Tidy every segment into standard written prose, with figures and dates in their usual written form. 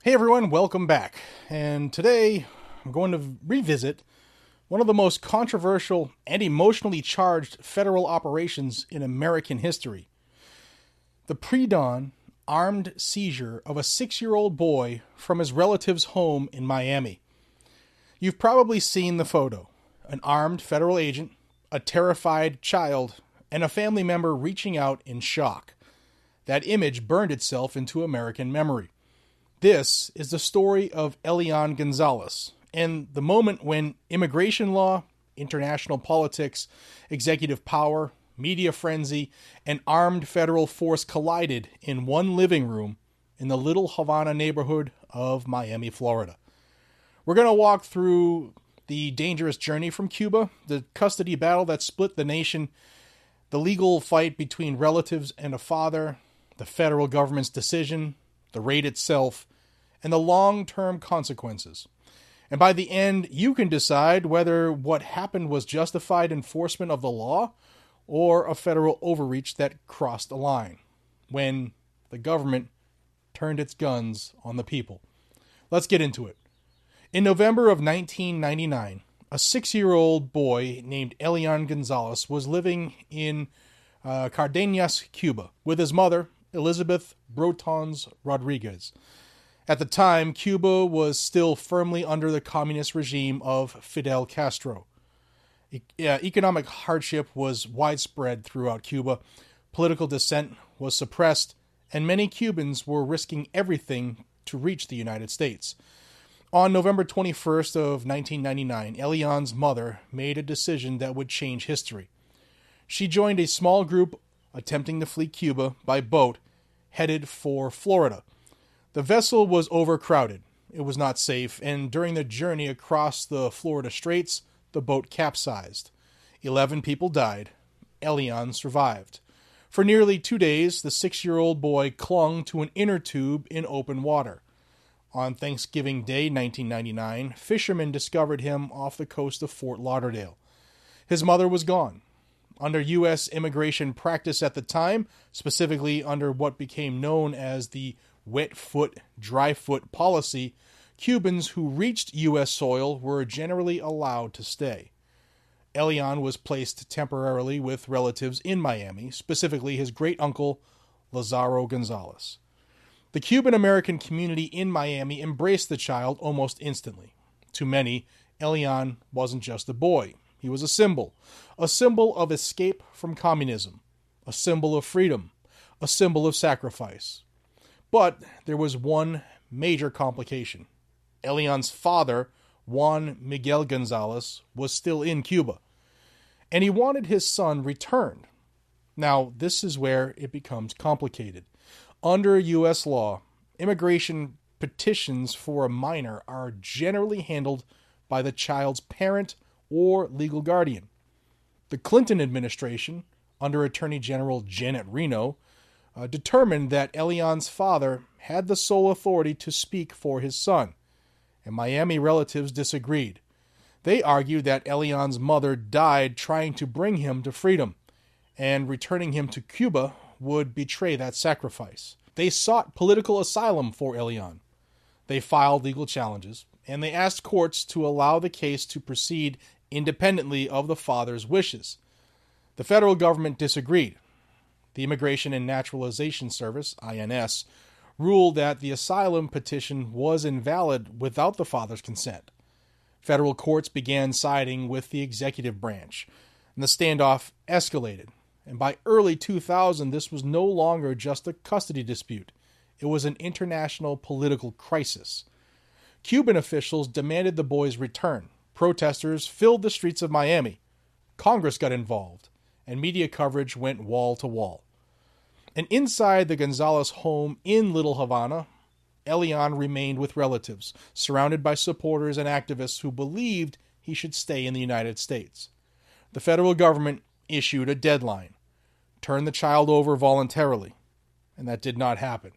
Hey everyone, welcome back. And today I'm going to revisit one of the most controversial and emotionally charged federal operations in American history. The pre-dawn armed seizure of a 6-year-old boy from his relative's home in Miami. You've probably seen the photo. An armed federal agent, a terrified child, and a family member reaching out in shock. That image burned itself into American memory. This is the story of Elian Gonzalez, and the moment when immigration law, international politics, executive power, media frenzy, and armed federal force collided in one living room in the Little Havana neighborhood of Miami, Florida. We're going to walk through the dangerous journey from Cuba, the custody battle that split the nation, the legal fight between relatives and a father, the federal government's decision, the raid itself, and the long-term consequences. And by the end, you can decide whether what happened was justified enforcement of the law or a federal overreach that crossed the line when the government turned its guns on the people. Let's get into it. In November of 1999, a 6-year-old boy named Elian Gonzalez was living in Cardenas, Cuba, with his mother, Elizabeth Brotons Rodriguez. At the time, Cuba was still firmly under the communist regime of Fidel Castro. Economic hardship was widespread throughout Cuba, political dissent was suppressed, and many Cubans were risking everything to reach the United States. On November 21st of 1999, Elian's mother made a decision that would change history. She joined a small group attempting to flee Cuba by boat, headed for Florida. The vessel was overcrowded, it was not safe, and during the journey across the Florida Straits, the boat capsized. 11 people died. Elian survived. For nearly 2 days, the 6-year-old boy clung to an inner tube in open water. On Thanksgiving Day 1999, fishermen discovered him off the coast of Fort Lauderdale. His mother was gone. Under U.S. immigration practice at the time, specifically under what became known as the wet foot, dry foot policy, Cubans who reached U.S. soil were generally allowed to stay. Elian was placed temporarily with relatives in Miami, specifically his great-uncle, Lazaro Gonzalez. The Cuban-American community in Miami embraced the child almost instantly. To many, Elian wasn't just a boy. He was a symbol of escape from communism, a symbol of freedom, a symbol of sacrifice. But there was one major complication. Elian's father, Juan Miguel Gonzalez, was still in Cuba, and he wanted his son returned. Now, this is where it becomes complicated. Under U.S. law, immigration petitions for a minor are generally handled by the child's parent or legal guardian. The Clinton administration, under Attorney General Janet Reno, determined that Elian's father had the sole authority to speak for his son, and Miami relatives disagreed. They argued that Elian's mother died trying to bring him to freedom, and returning him to Cuba would betray that sacrifice. They sought political asylum for Elian. They filed legal challenges, and they asked courts to allow the case to proceed independently of the father's wishes. The federal government disagreed. The Immigration and Naturalization Service, INS, ruled that the asylum petition was invalid without the father's consent. Federal courts began siding with the executive branch, and the standoff escalated. And by early 2000, this was no longer just a custody dispute. It was an international political crisis. Cuban officials demanded the boy's return. Protesters filled the streets of Miami. Congress got involved, and media coverage went wall to wall. And inside the Gonzalez home in Little Havana, Elian remained with relatives, surrounded by supporters and activists who believed he should stay in the United States. The federal government issued a deadline: turn the child over voluntarily, and that did not happen.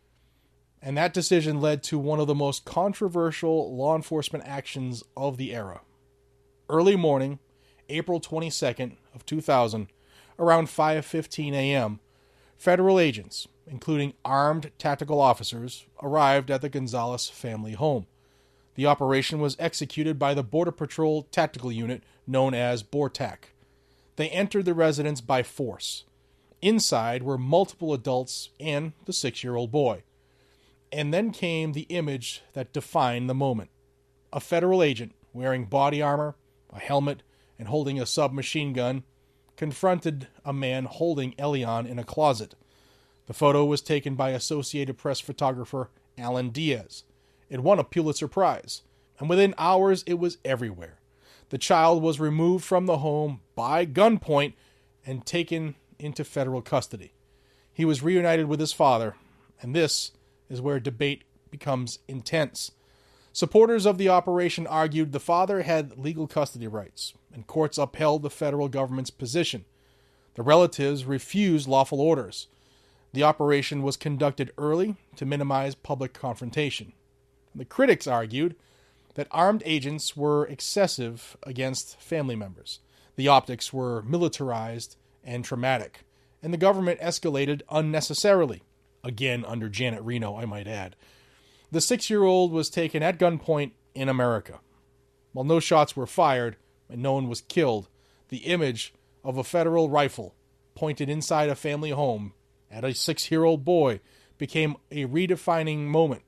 And that decision led to one of the most controversial law enforcement actions of the era. Early morning, April 22nd of 2000, around 5:15 a.m., Federal agents, including armed tactical officers, arrived at the Gonzales family home. The operation was executed by the Border Patrol Tactical Unit known as BORTAC. They entered the residence by force. Inside were multiple adults and the 6-year-old boy. And then came the image that defined the moment. A federal agent, wearing body armor, a helmet, and holding a submachine gun, confronted a man holding Elian in a closet. The photo was taken by Associated Press photographer Alan Diaz. It won a Pulitzer Prize, and within hours it was everywhere. The child was removed from the home by gunpoint and taken into federal custody. He was reunited with his father, and this is where debate becomes intense. Supporters of the operation argued the father had legal custody rights, and courts upheld the federal government's position. The relatives refused lawful orders. The operation was conducted early to minimize public confrontation. The critics argued that armed agents were excessive against family members. The optics were militarized and traumatic, and the government escalated unnecessarily. Again, under Janet Reno, I might add. The 6-year-old was taken at gunpoint in America. While no shots were fired and no one was killed, the image of a federal rifle pointed inside a family home at a 6-year-old boy became a defining moment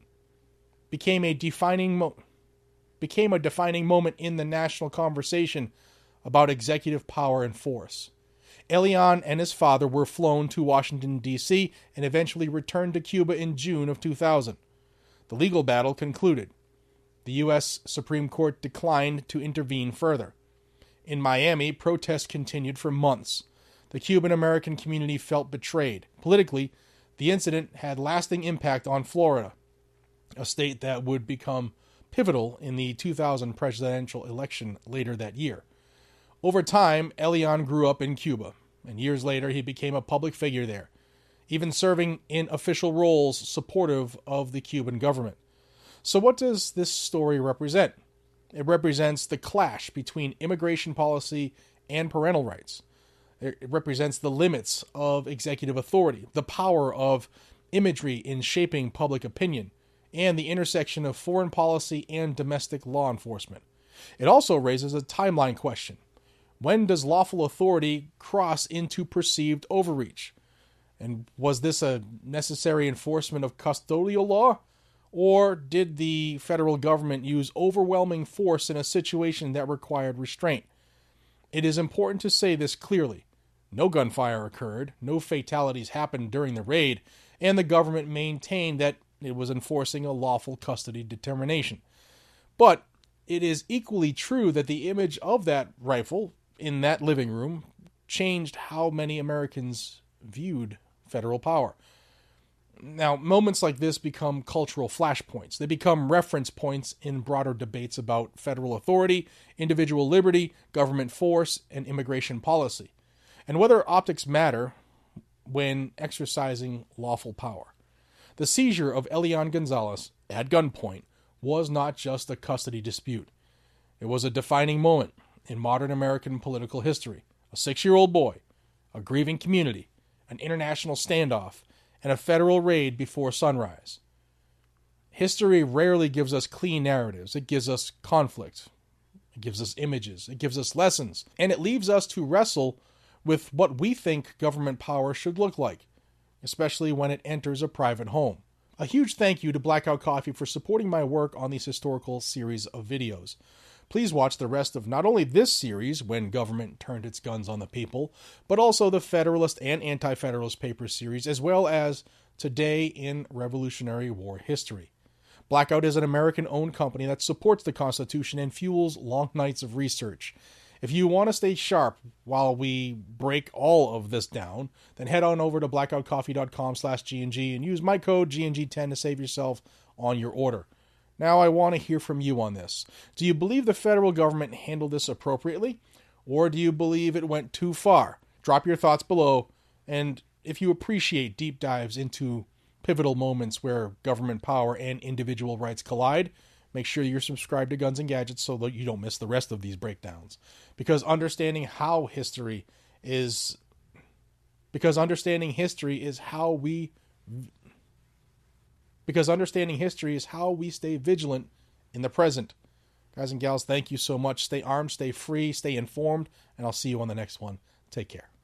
in the national conversation about executive power and force. Elian and his father were flown to Washington, D.C., and eventually returned to Cuba in June of 2000. The legal battle concluded. The U.S. Supreme Court declined to intervene further. In Miami, protests continued for months. The Cuban-American community felt betrayed. Politically, the incident had lasting impact on Florida, a state that would become pivotal in the 2000 presidential election later that year. Over time, Elian grew up in Cuba, and years later he became a public figure there, even serving in official roles supportive of the Cuban government. So what does this story represent? It represents the clash between immigration policy and parental rights. It represents the limits of executive authority, the power of imagery in shaping public opinion, and the intersection of foreign policy and domestic law enforcement. It also raises a timeline question. When does lawful authority cross into perceived overreach? And was this a necessary enforcement of custodial law? Or did the federal government use overwhelming force in a situation that required restraint? It is important to say this clearly. No gunfire occurred, no fatalities happened during the raid, and the government maintained that it was enforcing a lawful custody determination. But it is equally true that the image of that rifle in that living room changed how many Americans viewed federal power. Now, moments like this become cultural flashpoints. They become reference points in broader debates about federal authority, individual liberty, government force, and immigration policy, and whether optics matter when exercising lawful power. The seizure of Elian Gonzales at gunpoint was not just a custody dispute. It was a defining moment in modern American political history. A 6-year-old boy, a grieving community, an international standoff, and a federal raid before sunrise. History rarely gives us clean narratives. It gives us conflict. It gives us images. It gives us lessons. And it leaves us to wrestle with what we think government power should look like, especially when it enters a private home. A huge thank you to Blackout Coffee for supporting my work on these historical series of videos. Please watch the rest of not only this series, When Government Turned Its Guns on the People, but also the Federalist and Anti-Federalist Papers series, as well as Today in Revolutionary War History. Blackout is an American-owned company that supports the Constitution and fuels long nights of research. If you want to stay sharp while we break all of this down, then head on over to blackoutcoffee.com/GNG and use my code GNG10 to save yourself on your order. Now I want to hear from you on this. Do you believe the federal government handled this appropriately? Or do you believe it went too far? Drop your thoughts below, and if you appreciate deep dives into pivotal moments where government power and individual rights collide, make sure you're subscribed to Guns and Gadgets so that you don't miss the rest of these breakdowns. Because understanding how history is Because understanding history is how we stay vigilant in the present. Guys and gals, thank you so much. Stay armed, stay free, stay informed, and I'll see you on the next one. Take care.